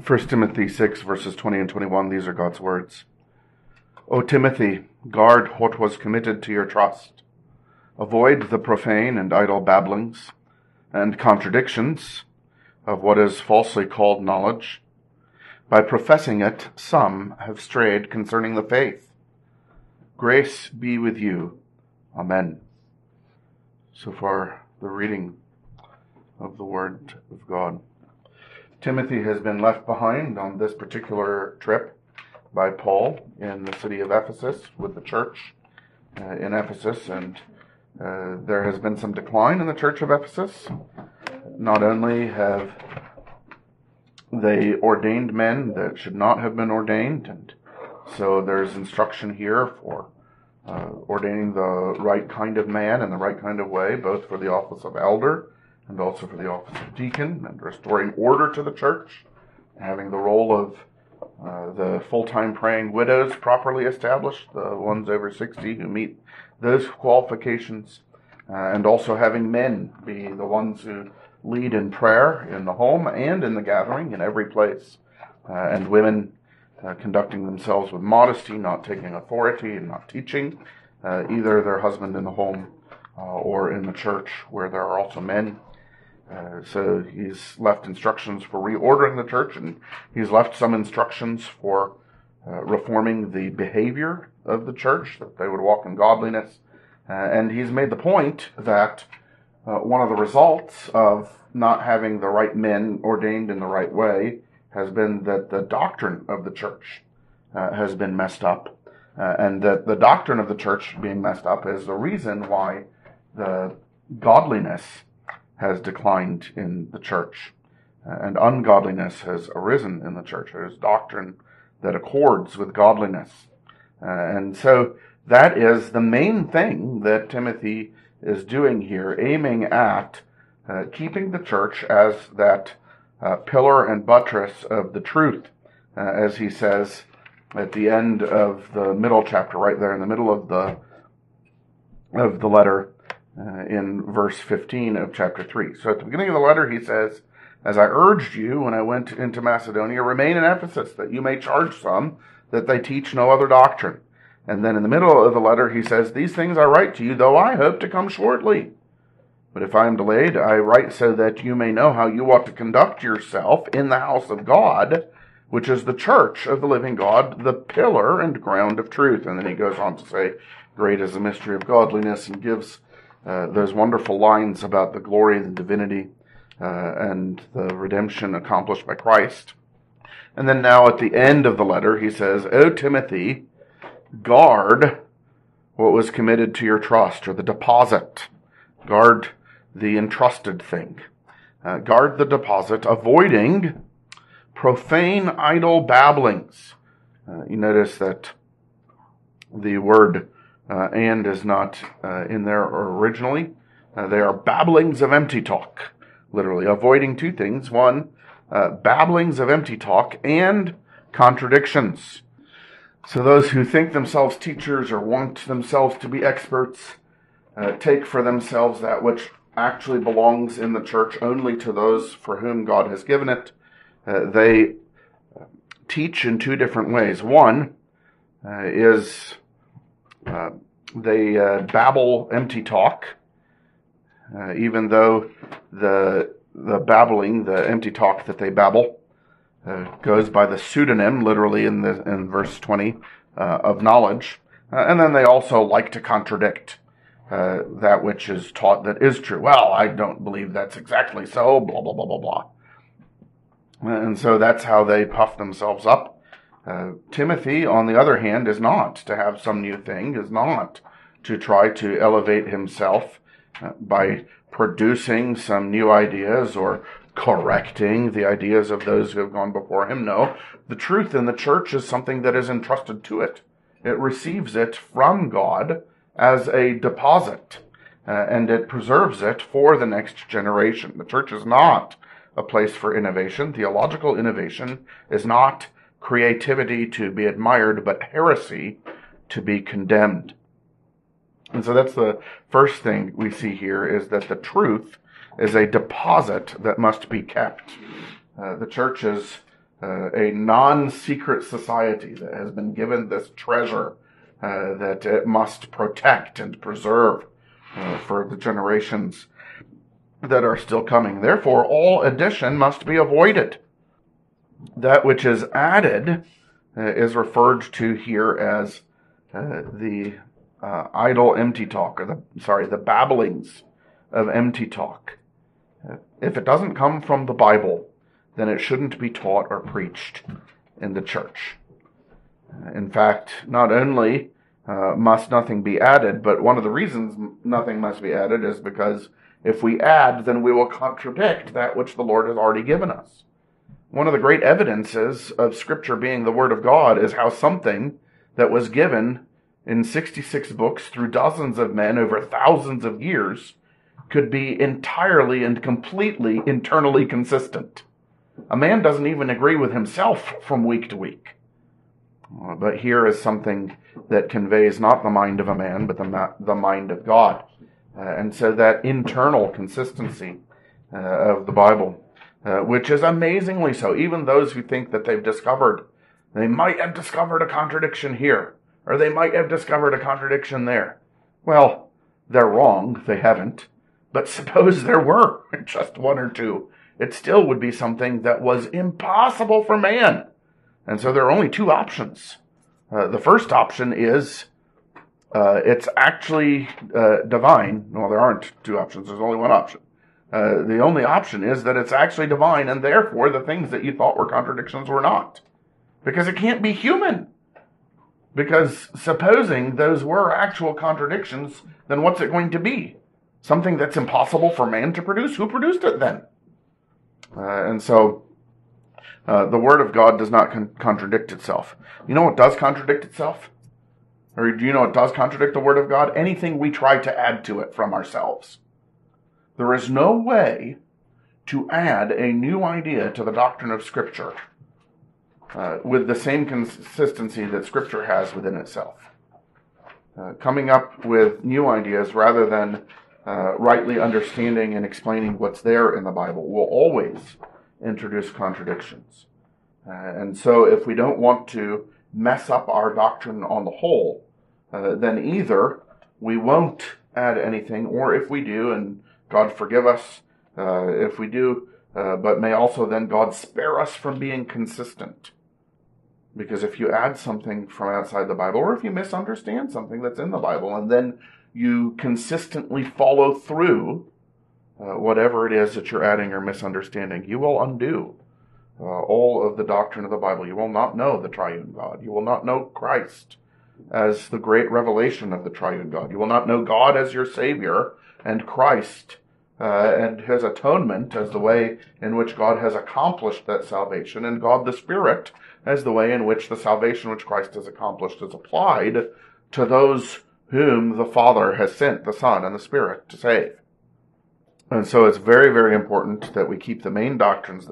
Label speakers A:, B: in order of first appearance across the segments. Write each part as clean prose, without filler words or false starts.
A: 1 Timothy 6, verses 20 and 21, these are God's words. O Timothy, guard what was committed to your trust. Avoid the profane and idle babblings and contradictions of what is falsely called knowledge. By professing it, some have strayed concerning the faith. Grace be with you. Amen. So far, the reading of the Word of God. Timothy has been left behind on this particular trip by Paul in the city of Ephesus with the church in Ephesus, and there has been some decline in the church of Ephesus. Not only have they ordained men that should not have been ordained, and so there's instruction here for ordaining the right kind of man in the right kind of way, both for the office of elder and also for the office of deacon, and restoring order to the church, having the role of the full-time praying widows properly established, the ones over 60 who meet those qualifications, and also having men be the ones who lead in prayer in the home and in the gathering in every place, and women conducting themselves with modesty, not taking authority and not teaching either their husband in the home or in the church where there are also men. So he's left instructions for reordering the church, and he's left some instructions for reforming the behavior of the church, that they would walk in godliness. And he's made the point that one of the results of not having the right men ordained in the right way has been that the doctrine of the church has been messed up, and that the doctrine of the church being messed up is the reason why the godliness has declined in the church, and ungodliness has arisen in the church. There's doctrine that accords with godliness. And so that is the main thing that Timothy is doing here, aiming at keeping the church as that pillar and buttress of the truth, as he says at the end of the middle chapter, right there in the middle of the letter, in verse 15 of chapter 3. So at the beginning of the letter, he says, "As I urged you when I went into Macedonia, remain in Ephesus, that you may charge some that they teach no other doctrine." And then in the middle of the letter, he says, "These things I write to you, though I hope to come shortly. But if I am delayed, I write so that you may know how you ought to conduct yourself in the house of God, which is the church of the living God, the pillar and ground of truth." And then he goes on to say, "Great is the mystery of godliness," and gives those wonderful lines about the glory and the divinity and the redemption accomplished by Christ. And then now at the end of the letter, he says, "O Timothy, guard what was committed to your trust," or the deposit. Guard the entrusted thing. Guard the deposit, avoiding profane, idle babblings. You notice that the word and is not in there originally. They are babblings of empty talk, literally. Avoiding two things. One, babblings of empty talk, and contradictions. So those who think themselves teachers or want themselves to be experts take for themselves that which actually belongs in the church only to those for whom God has given it. They teach in two different ways. One is they babble empty talk, even though the babbling, the empty talk that they babble, goes by the pseudonym, literally in verse 20, of knowledge. And then they also like to contradict that which is taught that is true. Well, I don't believe that's exactly so, blah, blah, blah, blah, blah. And so that's how they puff themselves up. Timothy, on the other hand, is not to have some new thing, is not to try to elevate himself by producing some new ideas or correcting the ideas of those who have gone before him. No, the truth in the church is something that is entrusted to it. It receives it from God as a deposit, and it preserves it for the next generation. The church is not a place for innovation. Theological innovation is not creativity to be admired, but heresy to be condemned. And so that's the first thing we see here, is that the truth is a deposit that must be kept. The church is a non-secret society that has been given this treasure that it must protect and preserve for the generations that are still coming. Therefore, all addition must be avoided. That which is added is referred to here as the idle empty talk, or the babblings of empty talk. If it doesn't come from the Bible, then it shouldn't be taught or preached in the church. In fact, not only must nothing be added, but one of the reasons nothing must be added is because if we add, then we will contradict that which the Lord has already given us. One of the great evidences of Scripture being the Word of God is how something that was given in 66 books through dozens of men over thousands of years could be entirely and completely internally consistent. A man doesn't even agree with himself from week to week. But here is something that conveys not the mind of a man, but the mind of God. And so that internal consistency of the Bible, which is amazingly so. Even those who think that they might have discovered a contradiction here, or they might have discovered a contradiction there. Well, they're wrong. They haven't. But suppose there were just one or two. It still would be something that was impossible for man. And so there are only two options. The first option is it's actually divine. Well, there aren't two options. There's only one option. The only option is that it's actually divine, and therefore the things that you thought were contradictions were not. Because it can't be human. Because supposing those were actual contradictions, then what's it going to be? Something that's impossible for man to produce? Who produced it then? And so the Word of God does not contradict itself. You know what does contradict itself? Or do you know what does contradict the Word of God? Anything we try to add to it from ourselves. There is no way to add a new idea to the doctrine of Scripture with the same consistency that Scripture has within itself. Coming up with new ideas rather than rightly understanding and explaining what's there in the Bible will always introduce contradictions. And so if we don't want to mess up our doctrine on the whole, then either we won't add anything, or if we do, and God forgive us if we do, but may also then God spare us from being consistent. Because if you add something from outside the Bible, or if you misunderstand something that's in the Bible, and then you consistently follow through whatever it is that you're adding or misunderstanding, you will undo all of the doctrine of the Bible. You will not know the triune God. You will not know Christ as the great revelation of the triune God. You will not know God as your Savior, and Christ and His atonement as the way in which God has accomplished that salvation, and God the Spirit as the way in which the salvation which Christ has accomplished is applied to those whom the Father has sent, the Son and the Spirit, to save. And so it's very, very important that we keep the main doctrines,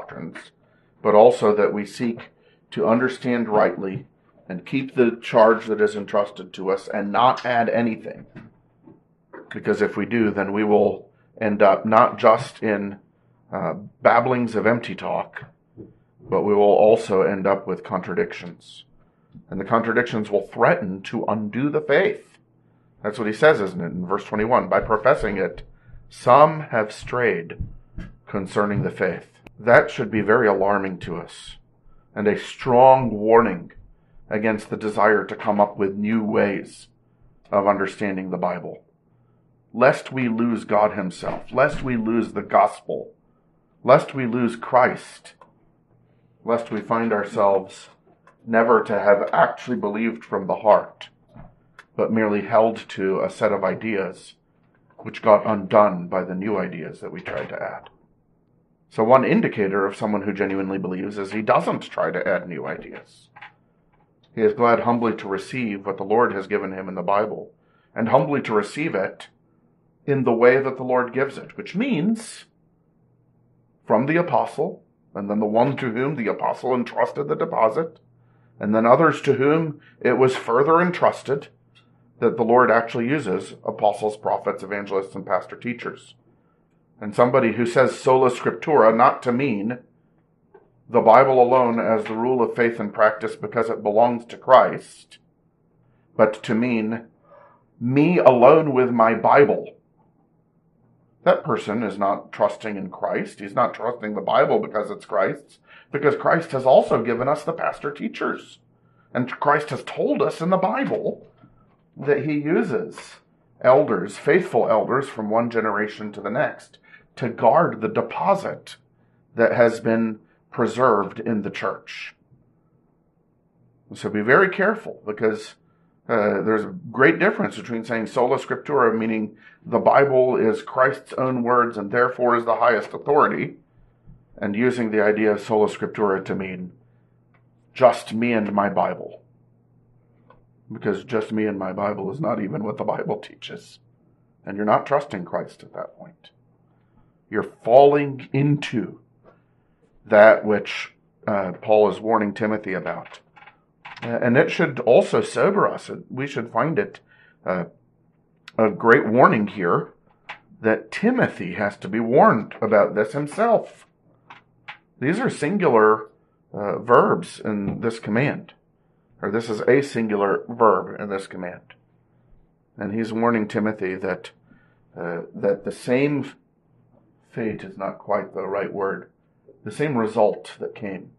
A: but also that we seek to understand rightly and keep the charge that is entrusted to us and not add anything. Because if we do, then we will end up not just in babblings of empty talk, but we will also end up with contradictions. And the contradictions will threaten to undo the faith. That's what he says, isn't it, in verse 21? By professing it, some have strayed concerning the faith. That should be very alarming to us, and a strong warning against the desire to come up with new ways of understanding the Bible. Lest we lose God Himself, lest we lose the gospel, lest we lose Christ, lest we find ourselves never to have actually believed from the heart, but merely held to a set of ideas which got undone by the new ideas that we tried to add. So one indicator of someone who genuinely believes is he doesn't try to add new ideas. He is glad humbly to receive what the Lord has given him in the Bible, and humbly to receive it in the way that the Lord gives it, which means from the apostle, and then the one to whom the apostle entrusted the deposit, and then others to whom it was further entrusted, that the Lord actually uses apostles, prophets, evangelists, and pastor teachers. And somebody who says sola scriptura not to mean the Bible alone as the rule of faith and practice because it belongs to Christ, but to mean me alone with my Bible, that person is not trusting in Christ. He's not trusting the Bible because it's Christ's, because Christ has also given us the pastor teachers. And Christ has told us in the Bible that he uses elders, faithful elders from one generation to the next, to guard the deposit that has been preserved in the church. So be very careful, because there's a great difference between saying sola scriptura, meaning the Bible is Christ's own words and therefore is the highest authority, and using the idea of sola scriptura to mean just me and my Bible. Because just me and my Bible is not even what the Bible teaches. And you're not trusting Christ at that point. You're falling into that which Paul is warning Timothy about. And it should also sober us. We should find it a great warning here that Timothy has to be warned about this himself. These are singular verbs in this command. Or this is a singular verb in this command. And he's warning Timothy that the same fate is not quite the right word. The same result that came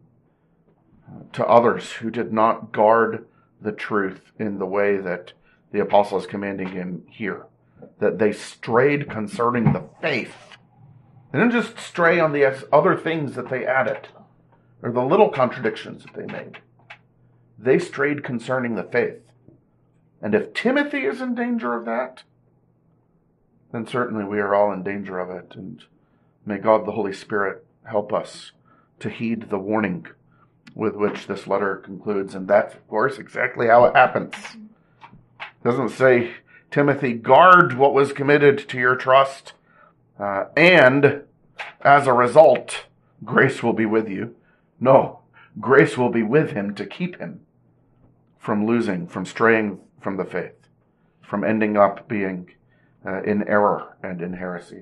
A: to others who did not guard the truth in the way that the apostle is commanding him here. That they strayed concerning the faith. They didn't just stray on the other things that they added, or the little contradictions that they made. They strayed concerning the faith. And if Timothy is in danger of that, then certainly we are all in danger of it. And may God the Holy Spirit help us to heed the warning with which this letter concludes. And that's, of course, exactly how it happens. It doesn't say, Timothy, guard what was committed to your trust, and as a result, grace will be with you. No, grace will be with him to keep him from losing, from straying from the faith, from ending up being in error and in heresy.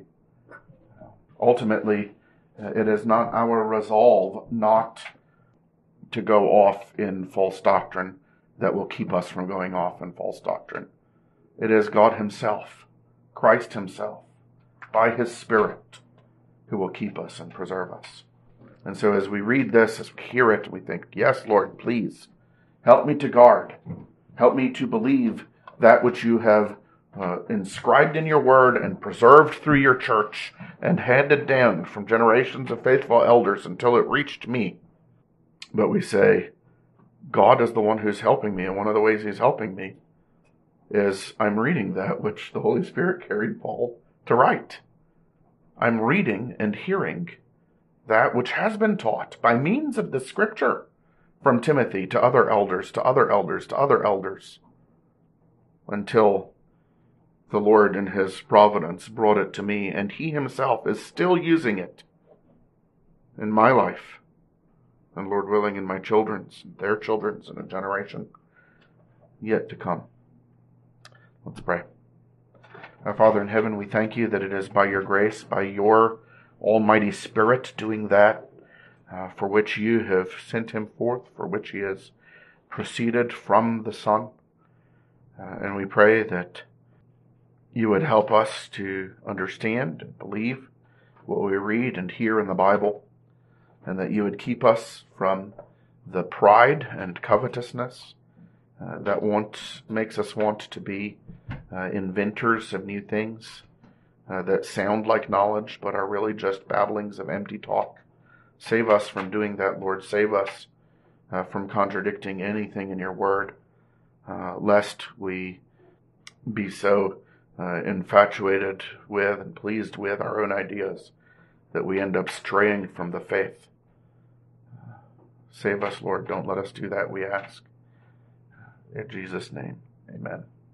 A: Ultimately, it is not our resolve not to go off in false doctrine that will keep us from going off in false doctrine. It is God himself, Christ himself, by his Spirit, who will keep us and preserve us. And so as we read this, as we hear it, we think, yes, Lord, please, help me to guard. Help me to believe that which you have inscribed in your word and preserved through your church and handed down from generations of faithful elders until it reached me. But we say, God is the one who's helping me, and one of the ways he's helping me is I'm reading that which the Holy Spirit carried Paul to write. I'm reading and hearing that which has been taught by means of the Scripture from Timothy to other elders, to other elders, to other elders, until the Lord in his providence brought it to me, and he himself is still using it in my life, and Lord willing in my children's, their children's, in a generation yet to come. Let's pray. Our Father in heaven, we thank you that it is by your grace, by your Almighty Spirit doing that, for which you have sent him forth, for which he has proceeded from the Son. And we pray that you would help us to understand and believe what we read and hear in the Bible, and that you would keep us from the pride and covetousness that makes us want to be inventors of new things that sound like knowledge but are really just babblings of empty talk. Save us from doing that, Lord. Save us from contradicting anything in your word, lest we be so infatuated with and pleased with our own ideas that we end up straying from the faith. Save us, Lord. Don't let us do that, we ask. In Jesus' name, amen.